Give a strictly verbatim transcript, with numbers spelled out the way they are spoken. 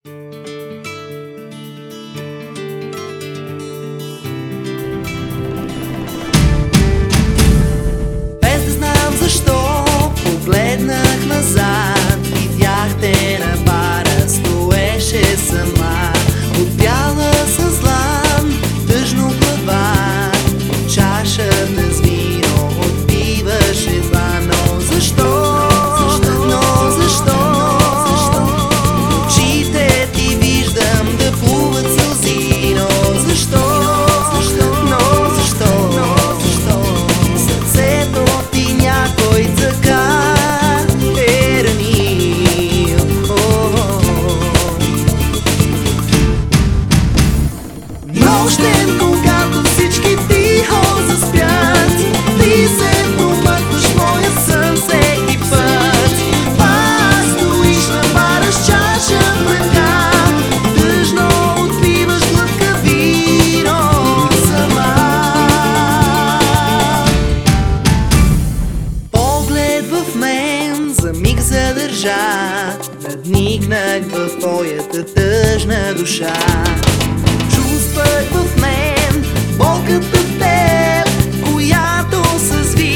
Без да знам защо погледнах назад, видях те на бара, стоеше сама, от бяла със злан, тъжно глава, от чашата с вино отпиваше два. Но защо? Но защо? В очите ти виждам да плуват сълзи. Но защо? Но защо? Сърцето ти някой така е ранил. Нощем, когато всички тихо заспят, ти се промъкваш в моя сън всеки път. Пак стоиш на бара с чаша в ръка, тъжно отпиваш глътка вино сама. Поглед в мен за миг задържа, надникнах в твоята тъжна душа. Чувствах в мен болката в теб, която с вино